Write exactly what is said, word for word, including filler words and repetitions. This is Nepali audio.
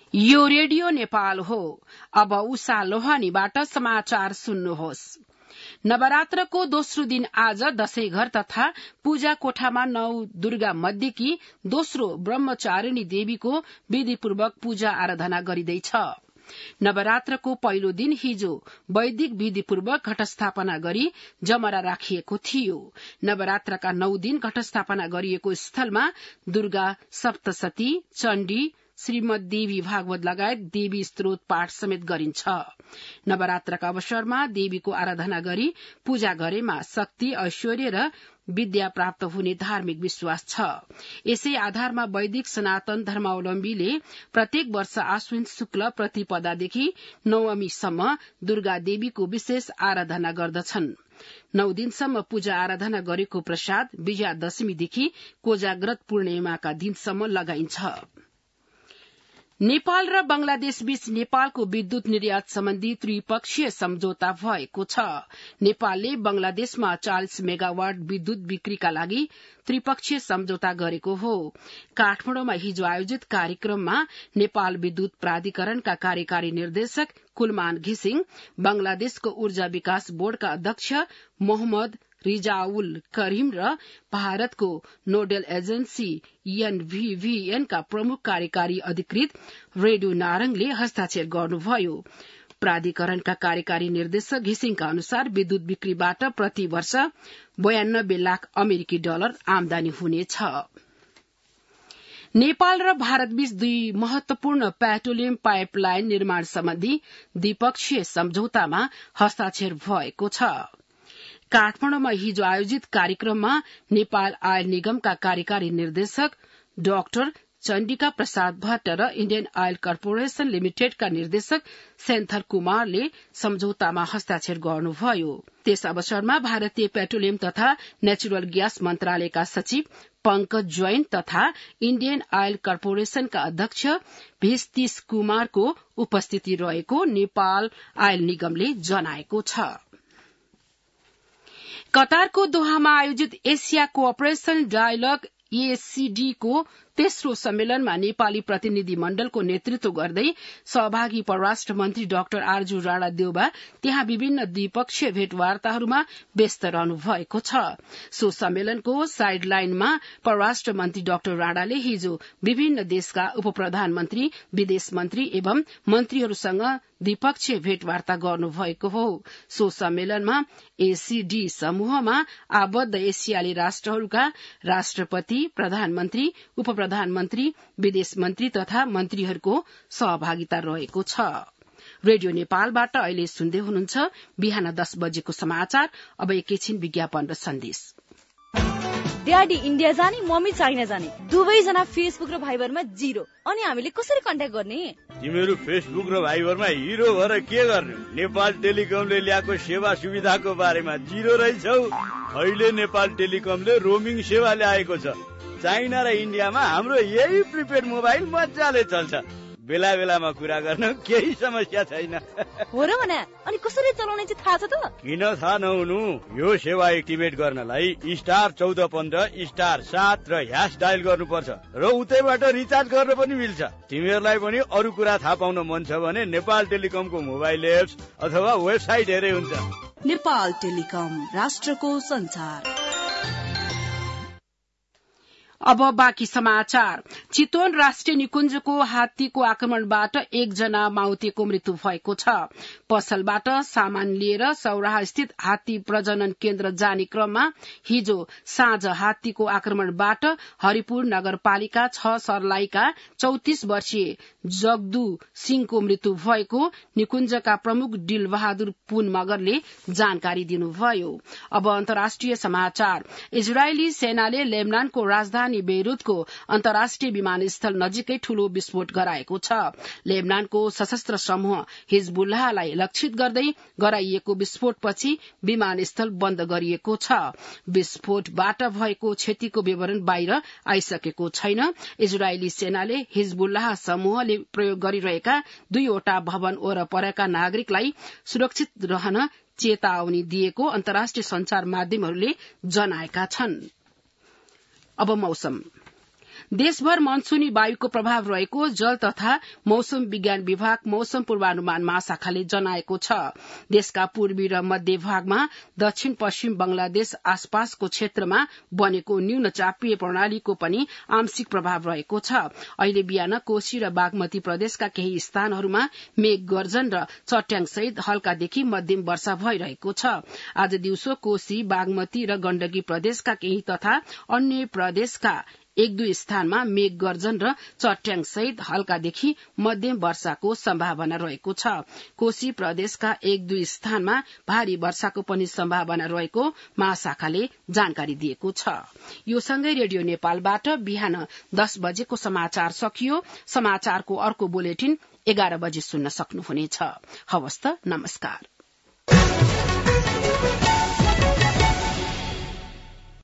यो रेडियो नेपाल हो। अब उषा लोहानीबाट समाचार सुन्नुहोस्। नवरात्रको दोस्रो दिन आज दशैं घर तथा पूजा कोठामा नौ दुर्गा मध्येकी दोस्रो ब्रह्मचारिणी देवीको विधिपूर्वक पूजा आराधना गरिँदैछ। नवरात्रको पहिलो दिन हिजो वैदिक विधिपूर्वक घटस्थापना गरी जमरा राखिएको थियो। नवरात्रका नौ दिन घटस्थापना गरिएको स्थलमा दुर्गा सप्तशती, चण्डी, श्रीमद देवी भागवत लगायत देवी स्त्रोत पाठ समेत गरिन्छ। नवरात्रका अवसरमा देवीको आराधना गरी पूजा गरेमा शक्ति, ऐश्वर्य र विद्या प्राप्त हुने धार्मिक विश्वास छ। यसै आधारमा वैदिक सनातन धर्मावलम्बीले प्रत्येक वर्ष आश्विन शुक्ल प्रतिपदादेखि नवमीसम्म दुर्गा देवीको विशेष आराधना गर्दछन्। नौ दिनसम्म पूजा आराधना गरेको प्रसाद विजयादशमीदेखि कोजाग्रत पूर्णिमाका दिनसम्म लगाइन्छ। नेपाल र बंगलादेश बीच नेपालको विद्युत निर्यात सम्बन्धी त्रिपक्षीय सम्झौता भएको छ। नेपालले बंगलादेशमा चालिस मेगावाट विद्युत बिक्रीका लागि त्रिपक्षीय सम्झौता गरेको हो। काठमाडौँमा हिजो आयोजित कार्यक्रममा नेपाल विद्युत प्राधिकरणका कार्यकारी निर्देशक कुलमान घिसिङ, बंगलादेशको ऊर्जा विकास बोर्डका अध्यक्ष मोहम्मद रिजाउल करीम र भारतको नोडल एजेन्सी एनभीवीएन का प्रमुख कार्यकारी अधिकृत रेडु नारङले हस्ताक्षर गर्नुभयो। प्राधिकरणका कार्यकारी निर्देशक घिसिङका अनुसार विद्युत बिक्रीबाट प्रति वर्ष बयानब्बे लाख अमेरिकी डलर आमदानी हुनेछ। नेपाल र भारतबीच दुई महत्वपूर्ण पेट्रोलियम पाइपलाइन निर्माण सम्बन्धी द्विपक्षीय सम्झौतामा हस्ताक्षर भएको छ। काठमाडौँमा हिजो आयोजित कार्यक्रममा नेपाल आयल निगमका कार्यकारी निर्देशक डाक्टर चण्डिका प्रसाद भट्ट र इण्डियन आयल कर्पोरेशन लिमिटेडका निर्देशक सेन्थर कुमारले सम्झौतामा हस्ताक्षर गर्नुभयो। त्यस अवसरमा भारतीय पेट्रोलियम तथा नेचुरल ग्यास मन्त्रालयका सचिव पंकज जैन तथा इण्डियन आयल कर्पोरेशनका अध्यक्ष भिस्तीश कुमारको उपस्थिति रहेको नेपाल आयल निगमले जनाएको छ। कतारको दोहामा आयोजित एसिया कोअपरेशन डायलग एसीडी को तेस्रो सम्मेलनमा नेपाली प्रतिनिधि मण्डलको नेतृत्व गर्दै सहभागी परराष्ट्र मन्त्री डाक्टर आरजू राणा देउबा त्यहाँ विभिन्न द्विपक्षीय भेटवार्ताहरूमा व्यस्त रहनु भएको छ। सो सम्मेलनको साइड लाइनमा परराष्ट्र मन्त्री डाक्टर राणाले हिजो विभिन्न देशका उप प्रधानमन्त्री, विदेश मन्त्री एवं मन्त्रीहरूसँग द्विपक्षीय भेटवार्ता गर्नुभएको हो। सो सम्मेलनमा एसीडी समूहमा आबद्ध एसियाली राष्ट्रहरूका राष्ट्रपति, प्रधानमन्त्री, उप प्रधानमन्त्री, विदेश मन्त्री तथा मन्त्रीहरूको सहभागिता रहेको छ। रेडियो नेपालबाट अहिले सुन्दै हुनुहुन्छ बिहान दस बजेको समाचार। अब एकैछिन विज्ञापन र सन्देश। ड्याडी इन्डिया जाने, मम्मी चाइना जाने, दुवैजना फेसबुक र भाइबरमा जिरो। अनि हामीले कसरी कन्ट्याक्ट गर्ने? तिमीहरू फेसबुक र भाइबरमा हिरो भएर के गर्ने? नेपाल टेलिकमले ल्याएको सेवा सुविधाको बारेमा जिरो रहेछौ। अहिले नेपाल टेलिकमले रोमिङ सेवा ल्याएको छ। चाइना र इन्डियामा हाम्रो यही प्रिपेड मोबाइल मजाले चल्छ। बेला बेलामा कुरा गर्न केही समस्या छैन। हो र भने अनि कसरी चलाउने चाहिँ थाहा छ त? किन थाहा नहुनु? यो सेवा एक्टिभेट गर्नलाई स्टार चौध पन्ध्र स्टार सात र ह्यास डायल गर्नुपर्छ र उतैबाट रिचार्ज गर्न पनि मिल्छ। तिमीहरूलाई पनि अरू कुरा थाहा पाउन मन छ भने नेपाल टेलिकमको मोबाइल एप्स अथवा वेबसाइट हेरे हुन्छ। नेपाल टेलिकम, राष्ट्रको संचार। अब बाँकी समाचार। चितवन राष्ट्रिय निकुञ्जको हात्तीको आक्रमणबाट एकजना माउतेको मृत्यु भएको छ। पसलबाट सामान लिएर सौराहा स्थित हात्ती प्रजनन केन्द्र जाने क्रममा हिजो साँझ हात्तीको आक्रमणबाट हरिपुर नगरपालिका छ सर्लाहीका चौतिस वर्षीय जगदू सिंहको मृत्यु भएको निकुञ्जका प्रमुख डिल बहादुर पुन मगरले जानकारी दिनुभयो। अब अन्तर्राष्ट्रिय समाचार। इजरायली सेनाले लेबनानको राजधानी बेरुतको अन्तर्राष्ट्रिय विमानस्थल नजिकै ठूलो विस्फोट गराएको छ। लेबनानको सशस्त्र समूह हिजबुल्लाहलाई लक्षित गर्दै गराइएको विस्फोटपछि विमानस्थल बन्द गरिएको छ। विस्फोटबाट भएको क्षतिको विवरण बाहिर आइसकेको छैन। इजरायली सेनाले हिजबुल्लाह समूहले प्रयोग गरिरहेका दुईवटा भवन वरपरका नागरिकलाई सुरक्षित रहन चेतावनी दिएको अन्तर्राष्ट्रिय संचार माध्यमहरूले जनाएका छन्। अब मौसम। देशभर मनसूनी वायुको प्रभाव रहेको जल तथा मौसम विज्ञान विभाग मौसम पूर्वानुमान महाशाखाले जनाएको छ। देशका पूर्वी र मध्य भागमा दक्षिण पश्चिम बंगलादेश आसपासको क्षेत्रमा बनेको न्यून चापीय प्रणालीको पनि आंशिक प्रभाव रहेको छ। अहिले बिहान कोशी र बागमती प्रदेशका केही स्थानहरूमा मेघ गर्जन र चट्याङसहित हल्कादेखि मध्यम वर्षा भइरहेको छ। आज दिउँसो कोशी बागमती र गण्डकी प्रदेशका केही तथा अन्य प्रदेशका एक दुई स्थानमा मेघ गर्जन र चट्याङ सहित हल्कादेखि मध्यम वर्षाको सम्भावना रहेको छ। कोशी प्रदेशका एक दुई स्थानमा भारी वर्षाको पनि सम्भावना रहेको महाशाखाले जानकारी दिएको छ। यो सँगै रेडियो नेपालबाट बिहान दस बजेको समाचार सकियो। समाचारको अर्को बुलेटिन एघार बजे सुन्न सक्नुहुनेछ। हवस् त, नमस्कार।